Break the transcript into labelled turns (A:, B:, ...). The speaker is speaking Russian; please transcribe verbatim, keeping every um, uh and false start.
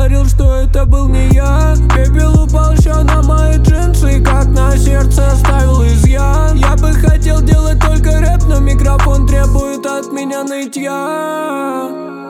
A: говорил, что это был не я. Пепел упал еще на мои джинсы, как на сердце оставил изъян. Я бы хотел делать только рэп, но микрофон требует от меня нытья.